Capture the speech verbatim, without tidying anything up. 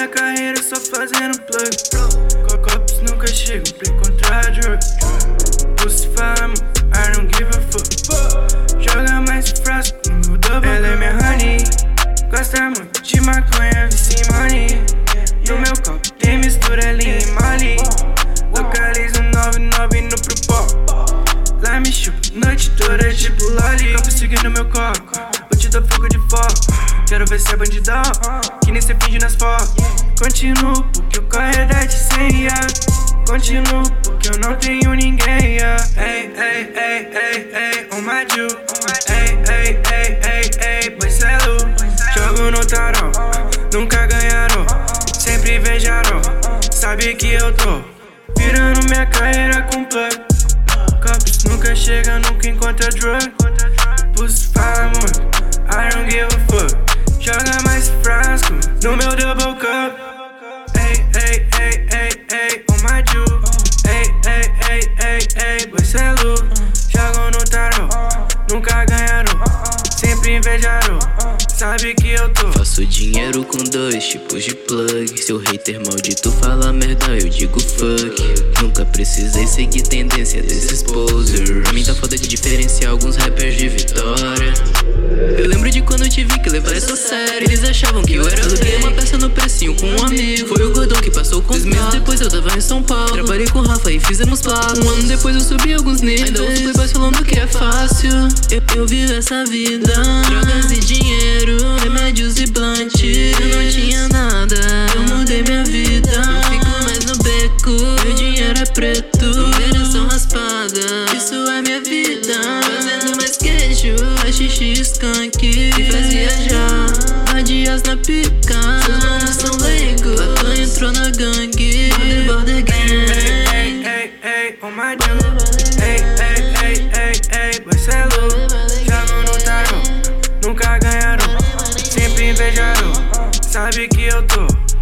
minha carreira só fazendo plug. Copos nunca chegam pra encontrar drug. Pussy fala, I don't give a fuck. Joga mais frasco no meu double. Ela é minha honey. Gosta muito de maconha, vice money. No meu copo tem mistura lean e mole. Localizo nove nove no pro pop. Lá me chupa noite toda tipo loli. Copo seguindo meu copo, eu te dou fogo de foco. Quero ver se é bandidão, que nem cê finge nas fotos. Continuo porque o corre é da de senha. Continuo porque eu não tenho ninguém, yeah. Ei, ei, ei, ei, ei, oh my Jew. Ei, ei, ei, ei, ei, pois cê é lu. Jogo no tarô, nunca ganharam, sempre invejaram. Sabe que eu tô virando minha carreira com plug. Copos nunca chega, nunca encontra drug. Pussy fala muito, I don't give a fuck. Joga mais frasco no meu double cup. Ei, ei, ei, ei, ei, oh my Jew. Ei, ei, ei, ei, ei, pois cê é lu. Jogam no tarô, nunca ganharam, sempre invejaram. Sabe que eu tô. Faço dinheiro com dois tipos de plug. Seu hater maldito fala merda, eu digo fuck. Nunca precisei seguir tendência desses posers. Pra mim tá foda de diferenciar alguns rappers de Vitória. Eu lembro de quando eu te vi que levar isso a sério. Eles achavam que eu era aluguei uma peça no precinho com um amigo. Foi o Gordão que passou com os meses depois eu tava em São Paulo. Trabalhei com o Rafa e fizemos placa. Um ano depois eu subi alguns níveis. Ainda ouço playboys falando que é fácil. Eu, eu vivo essa vida, drogas e dinheiro, remédios e blunt. Eu não tinha nada, eu mudei minha vida. Não fico mais no beco, meu dinheiro é preto, geração raspada, isso é minha vida. Fazendo mais queijo, xixi skunk. Me faz viajar, vadias na pica. Seus manos são leigos, Pato entrou na gangue. Border, border gang. Ei, ei, ei, oh my Jew. Ei, ei, ei, ei, ei, pois cê é lu. Jogam no tarô, nunca ganharam, sempre invejaram. Sabe que eu tô